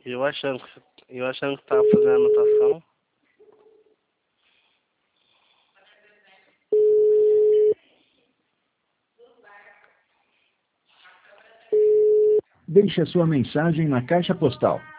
Eu achando que tava fazendo anotação. Deixe a sua mensagem na caixa postal